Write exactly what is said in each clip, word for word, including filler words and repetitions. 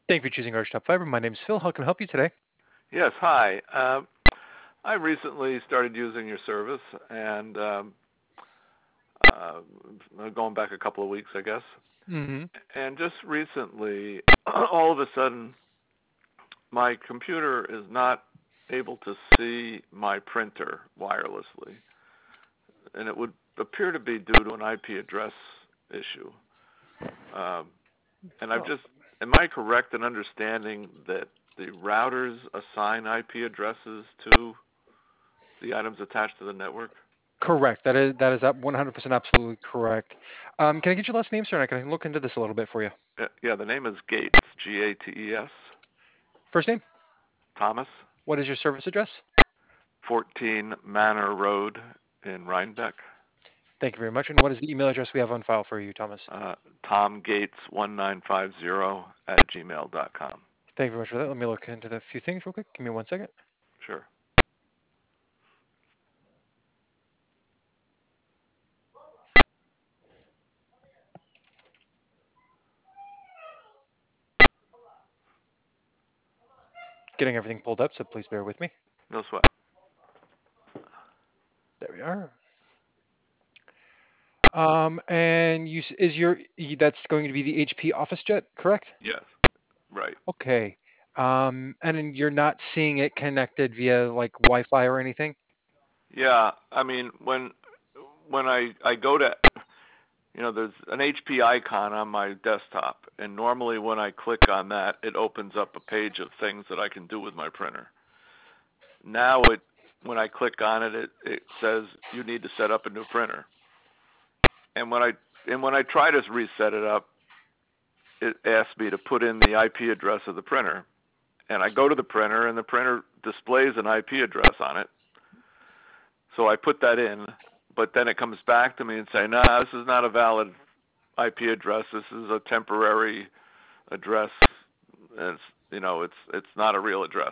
Thank you for choosing Arch Top Fiber. My name is Phil. How can I help you today? Yes, hi. Uh, I recently started using your service, and um, uh, going back a couple of weeks, I guess. Mm-hmm. And just recently, all of a sudden, my computer is not able to see my printer wirelessly, and it would appear to be due to an I P address issue. Um, and I've Oh, just, am I correct in understanding that the routers assign I P addresses to the items attached to the network? correct. That is that is up one hundred percent absolutely correct. Um, can I get your last name, sir? And I can look into this a little bit for you. Uh, yeah, the name is Gates, G A T E S, First name? Thomas, What is your service address? fourteen Manor Road in Rhinebeck. Thank you very much. And what is the email address we have on file for you, Thomas? Uh, Tom Gates one nine five zero at gmail dot com. Thank you very much for that. Let me look into a few things real quick. Give me one second. Sure. Getting everything pulled up, so please bear with me. No sweat. There we are. Um, and you s- is your y- that's going to be the H P OfficeJet, correct? Yes. Right. Okay. Um, and then you're not seeing it connected via like Wi-Fi or anything? Yeah. I mean, when when I I go to you know, there's an H P icon on my desktop, and normally when I click on that, it opens up a page of things that I can do with my printer. Now it when I click on it, it, it says you need to set up a new printer. And when I and when I try to reset it up, it asks me to put in the I P address of the printer. And I go to the printer, and the printer displays an I P address on it. So I put that in, but then it comes back to me and say, "Nah, this is not a valid I P address. This is a temporary address. It's you know, it's it's not a real address."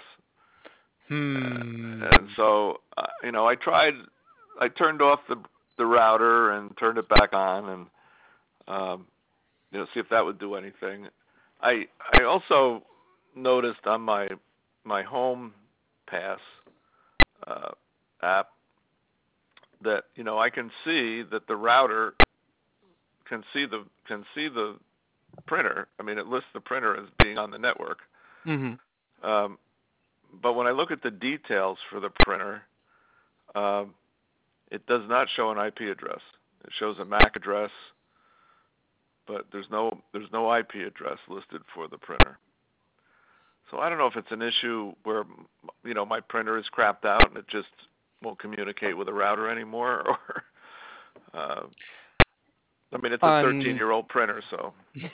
Uh, and Hmm. so, uh, you know, I tried. I turned off the the router and turned it back on, and um, you know, see if that would do anything. I I also noticed on my my home pass uh, app that you know I can see that the router can see the can see the printer. I mean, it lists the printer as being on the network. Mm-hmm. Um, but when I look at the details for the printer, um, it does not show an I P address. It shows a M A C address, but there's no there's no I P address listed for the printer. So I don't know if it's an issue where you know my printer is crapped out and it just won't communicate with the router anymore, or uh, I mean it's a Um, thirteen year old printer, so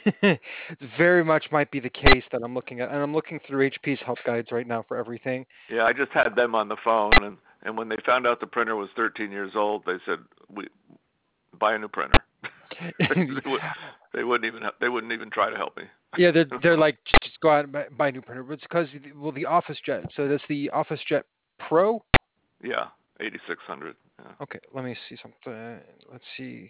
very much might be the case that I'm looking at, and I'm looking through H P's help guides right now for everything. yeah. I just had them on the phone, and and when they found out the printer was thirteen years old, they said we buy a new printer. they, would, they wouldn't even they wouldn't even try to help me. Yeah, they're they're like just go out and buy, buy a new printer. But it's because well, the OfficeJet. So that's the OfficeJet Pro. Yeah, eighty-six hundred. Yeah. Okay, let me see something. Let's see.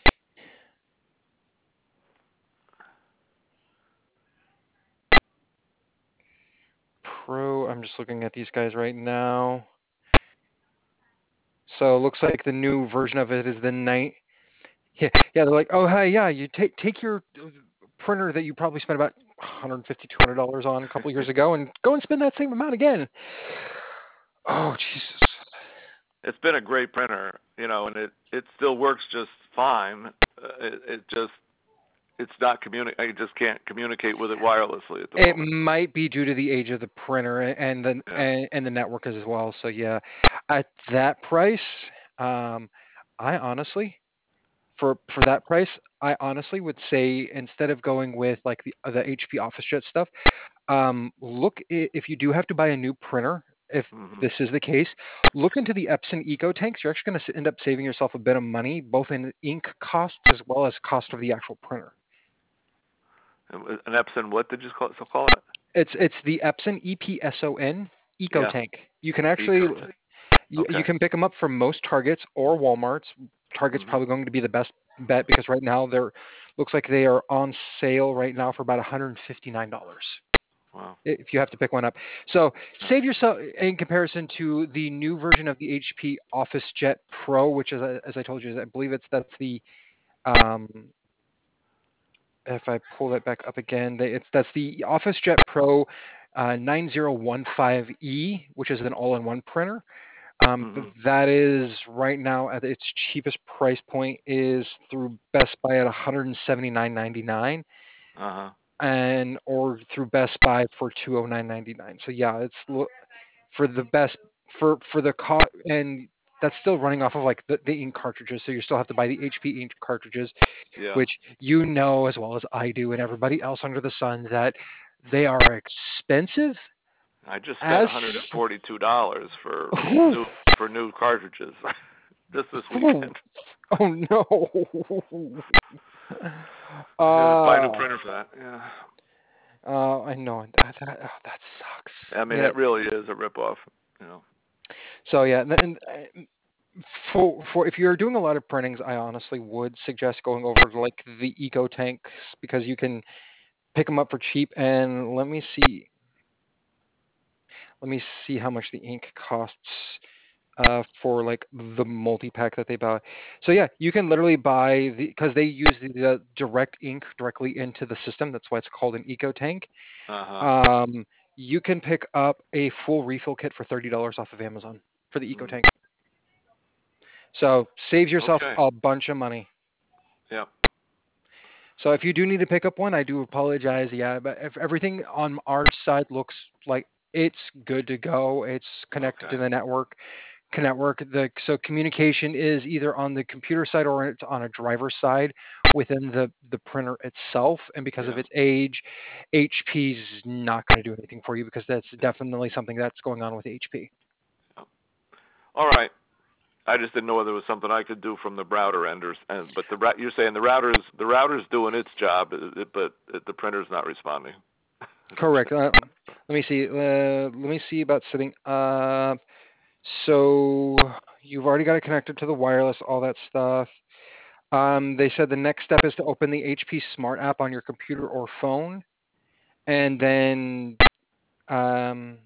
Pro. I'm just looking at these guys right now. So it looks like the new version of it is the night. Yeah, yeah. They're like, oh, hey, yeah. You take take your uh, printer that you probably spent about one hundred fifty, two hundred dollars on a couple years ago, and go and spend that same amount again. Oh, Jesus. It's been a great printer, you know, and it it still works just fine. Uh, it, it just it's not communi- I just can't communicate with it wirelessly at the It moment. might be due to the age of the printer and the Yeah. and, and the network as well. So yeah, at that price, um, I honestly for for that price, I honestly would say instead of going with like the the H P OfficeJet stuff, um, look i- if you do have to buy a new printer. If Mhm. this is the case, look into the Epson Eco tanks. You're actually going to end up saving yourself a bit of money, both in ink costs as well as cost of the actual printer. An Epson, what did you call it? So call it? It's it's the Epson E P S O N Eco Yeah. tank. You can actually Eco. you, you Okay. can pick them up from most Targets or Walmarts. Target's Mhm. probably going to be the best bet because right now they're looks like they are on sale right now for about one hundred fifty-nine dollars. Wow. if you have to pick one up. So save yourself in comparison to the new version of the H P OfficeJet Pro, which is, uh, as I told you, I believe it's that's the um, if I pull that back up again, they, it's that's the OfficeJet Pro uh, nine zero one five E, which is an all-in-one printer. Um, Hmm. that is right now at its cheapest price point is through Best Buy at one hundred seventy-nine ninety-nine, Uh huh. and or through Best Buy for two hundred nine ninety-nine. So yeah, it's lo- for the best for for the co and that's still running off of like the, the ink cartridges. So you still have to buy the H P ink cartridges, Yeah. which you know as well as I do and everybody else under the sun that they are expensive I just spent as one hundred forty-two dollars for whew, new for new cartridges just this whew, weekend. oh no. I got to buy a new uh, printer for that. Yeah. uh I know that that, oh, that sucks. I mean, Yeah. it really is a ripoff. You know. So yeah, and, and uh, for for if you're doing a lot of printings, I honestly would suggest going over to like the Eco Tanks because you can pick them up for cheap. And let me see, let me see how much the ink costs uh, for like the multi pack that they buy. So yeah, you can literally buy the because they use the, the direct ink directly into the system. That's why it's called an Eco Tank. Uh huh. Um, you can pick up a full refill kit for thirty dollars off of Amazon for the Eco Mm. Tank. So saves yourself Okay. a bunch of money. Yep. So if you do need to pick up one, I do apologize. Yeah, but if everything on our side looks like it's good to go, it's connected Okay. to the network. Network. The so communication is either on the computer side or it's on a driver side within the the printer itself. And because of Yeah. its age, H P's not going to do anything for you because that's definitely something that's going on with H P. Yep. All right. I just didn't know whether it was something I could do from the router end, or, and, but the you're saying the router's the router's doing its job, but the printer's not responding. Correct. Uh, let me see. Uh, let me see about setting up. So you've already got it connected to the wireless, all that stuff. Um, they said the next step is to open the H P Smart app on your computer or phone, and then um,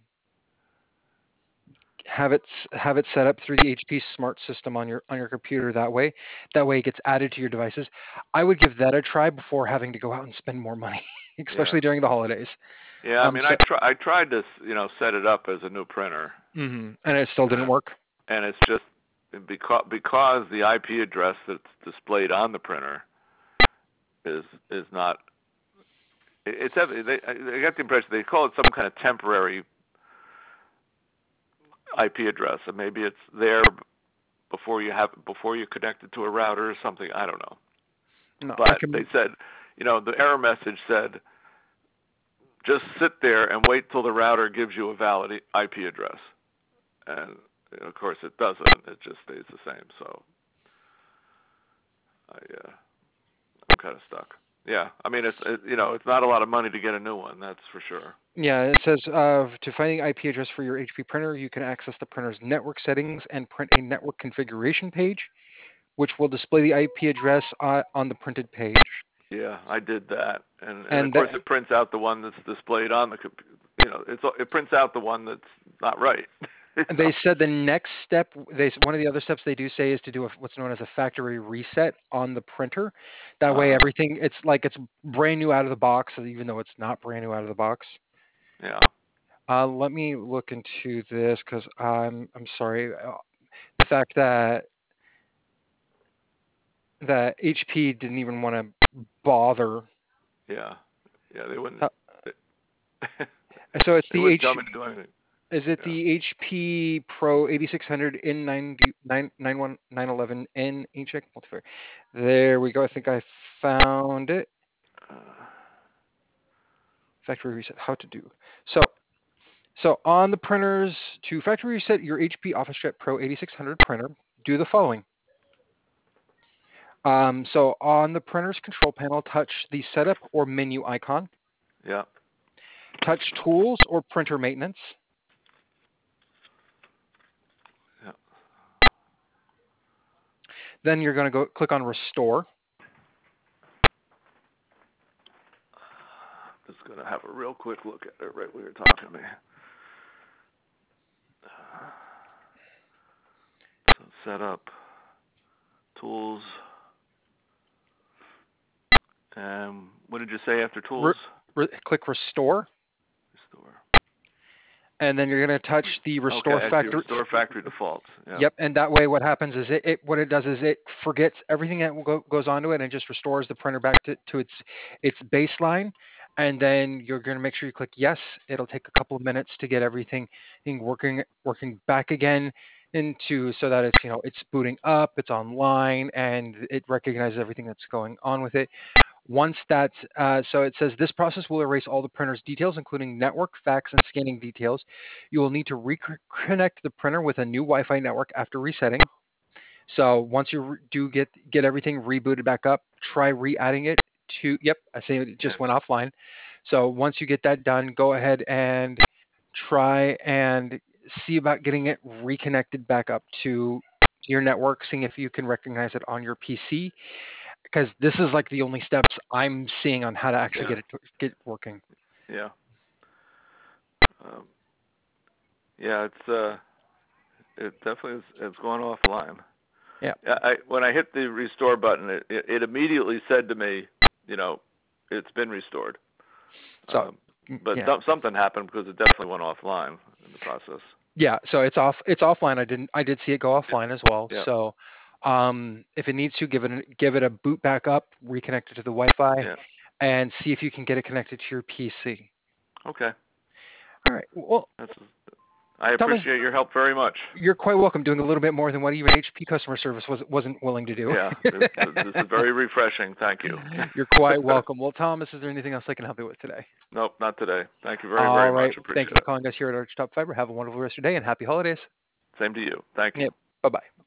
have it have it set up through the H P Smart system on your on your computer. That way, that way it gets added to your devices. I would give that a try before having to go out and spend more money, Yeah. especially during the holidays. Yeah. I Um, mean, so I try I tried to you know set it up as a new printer, mhm. And it still didn't uh, work. and it's just because because the I P address that's displayed on the printer is is not. It's they they got the impression they call it some kind of temporary I P address, and maybe it's there before you have before you connect it to a router or something. I don't know, No, I but they can. said, you know, the error message said just sit there and wait till the router gives you a valid I P address, and of course it doesn't. It just stays the same. So I uh, I'm kind of stuck. Yeah, I mean it's it, you know it's not a lot of money to get a new one, that's for sure. Yeah, it says uh, to find the I P address for your H P printer, you can access the printer's network settings and print a network configuration page, which will display the I P address uh, on the printed page. Yeah, I did that, and and of And course that, it prints out the one that's displayed on the computer. You know, it's it prints out the one that's not right. You and know? they said the next step, they one of the other steps they do say is to do a, what's known as a factory reset on the printer. That way, Uh-huh. everything it's like it's brand new out of the box, even though it's not brand new out of the box. Yeah. Uh, let me look into this because I'm I'm sorry. Uh, the fact that that H P didn't even want to bother. Yeah. Yeah. They wouldn't. Uh, They, so it's they the H. wouldn't tell me to do anything. Is it Yeah. the H P Pro eighty-six hundred N ninety nine one nine eleven N inkjet multiplayer? There we go. I think I found it. Uh, Factory reset. How to do. So so on the printers to factory reset your H P OfficeJet Pro eighty-six hundred printer, do the following. Um, so on the printer's control panel, touch the setup or menu icon. yeah. Touch tools or printer maintenance. Yeah. Then you're going to go click on restore. Just going to have a real quick look at it right when you're talking to me. So set up, tools, and what did you say after tools? Re- re- click restore. Restore. And then you're going to touch the restore okay, factory. Restore factory defaults. Yeah. Yep, and that way what happens is it, it what it does is it forgets everything that go, goes onto it and just restores the printer back to, to its its baseline. And then you're going to make sure you click yes. It'll take a couple of minutes to get everything working working back again into so that it's you know it's booting up, it's online, and it recognizes everything that's going on with it. Once that's, uh, so it says this process will erase all the printer's details, including network, fax, and scanning details. You will need to reconnect the printer with a new Wi-Fi network after resetting. So once you re- do get get everything rebooted back up, try re-adding it to, yep, I say it just went offline. So once you get that done, go ahead and try and see about getting it reconnected back up to your network, seeing if you can recognize it on your P C. Because this is like the only steps I'm seeing on how to actually Yeah. get it to, get working. Yeah. Um, yeah, it's uh, it definitely is. It's going offline. Yeah. I when I hit the restore button, it, it, it immediately said to me, you know, it's been restored. So, Um, but yeah. th- something happened because it definitely went offline in the process. Yeah. So it's off. It's offline. I didn't. I did see it go offline as well. Yeah. So, um, if it needs to, give it a, give it a boot back up, reconnect it to the Wi-Fi, Yeah. and see if you can get it connected to your P C. Okay. All right. Well, That's. I Thomas, appreciate your help very much. you're quite welcome. Doing a little bit more than what even H P customer service was wasn't willing to do. Yeah. This, this is very refreshing. Thank you. You're quite welcome. Well, Thomas, is there anything else I can help you with today? Nope, not today. Thank you very, All very right. much. Appreciate Thank you for it. calling us here at Arch Top Fiber. Have a wonderful rest of your day and happy holidays. Same to you. Thank you. Yep. Bye bye.